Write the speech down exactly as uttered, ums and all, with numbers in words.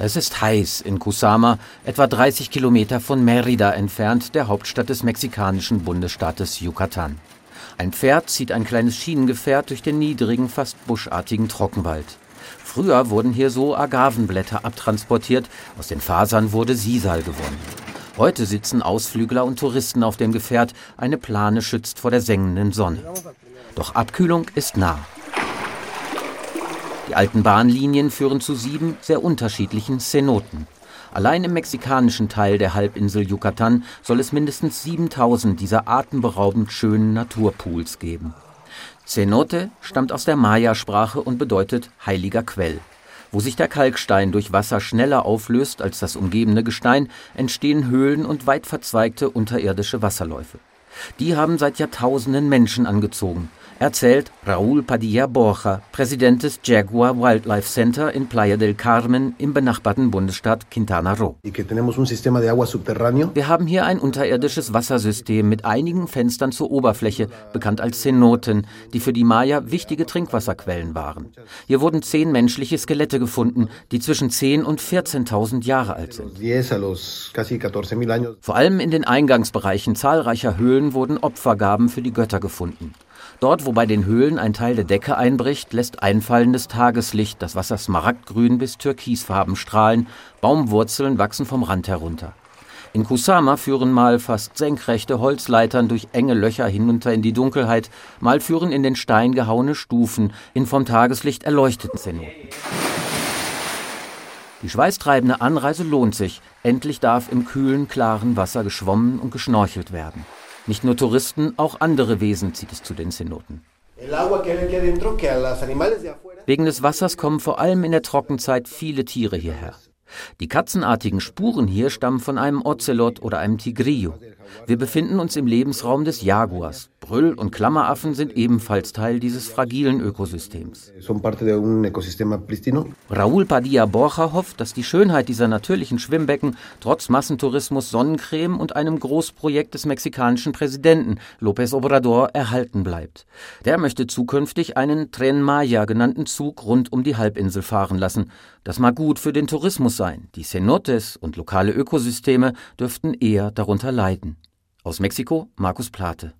Es ist heiß in Kusama, etwa dreißig Kilometer von Mérida entfernt, der Hauptstadt des mexikanischen Bundesstaates Yucatán. Ein Pferd zieht ein kleines Schienengefährt durch den niedrigen, fast buschartigen Trockenwald. Früher wurden hier so Agavenblätter abtransportiert, aus den Fasern wurde Sisal gewonnen. Heute sitzen Ausflügler und Touristen auf dem Gefährt, eine Plane schützt vor der sengenden Sonne. Doch Abkühlung ist nah. Die alten Bahnlinien führen zu sieben sehr unterschiedlichen Cenoten. Allein im mexikanischen Teil der Halbinsel Yucatán soll es mindestens siebentausend dieser atemberaubend schönen Naturpools geben. Cenote stammt aus der Maya-Sprache und bedeutet heiliger Quell. Wo sich der Kalkstein durch Wasser schneller auflöst als das umgebende Gestein, entstehen Höhlen und weit verzweigte unterirdische Wasserläufe. Die haben seit Jahrtausenden Menschen angezogen, erzählt Raúl Padilla Borja, Präsident des Jaguar Wildlife Center in Playa del Carmen im benachbarten Bundesstaat Quintana Roo. Wir haben hier ein unterirdisches Wassersystem mit einigen Fenstern zur Oberfläche, bekannt als Cenoten, die für die Maya wichtige Trinkwasserquellen waren. Hier wurden zehn menschliche Skelette gefunden, die zwischen zehn und vierzehntausend Jahre alt sind. Vor allem in den Eingangsbereichen zahlreicher Höhlen wurden Opfergaben für die Götter gefunden. Dort, wo bei den Höhlen ein Teil der Decke einbricht, lässt einfallendes Tageslicht das Wasser smaragdgrün bis türkisfarben strahlen, Baumwurzeln wachsen vom Rand herunter. In Kusama führen mal fast senkrechte Holzleitern durch enge Löcher hinunter in die Dunkelheit, mal führen in den Stein gehauene Stufen in vom Tageslicht erleuchteten Cenoten. Die schweißtreibende Anreise lohnt sich, endlich darf im kühlen, klaren Wasser geschwommen und geschnorchelt werden. Nicht nur Touristen, auch andere Wesen zieht es zu den Cenoten. Wegen des Wassers kommen vor allem in der Trockenzeit viele Tiere hierher. Die katzenartigen Spuren hier stammen von einem Ozelot oder einem Tigrillo. Wir befinden uns im Lebensraum des Jaguars. Brüll- und Klammeraffen sind ebenfalls Teil dieses fragilen Ökosystems. Raúl Padilla Borja hofft, dass die Schönheit dieser natürlichen Schwimmbecken trotz Massentourismus, Sonnencreme und einem Großprojekt des mexikanischen Präsidenten López Obrador erhalten bleibt. Der möchte zukünftig einen Tren Maya genannten Zug rund um die Halbinsel fahren lassen. Das mag gut für den Tourismus sein. Die Cenotes und lokale Ökosysteme dürften eher darunter leiden. Aus Mexiko, Markus Plate.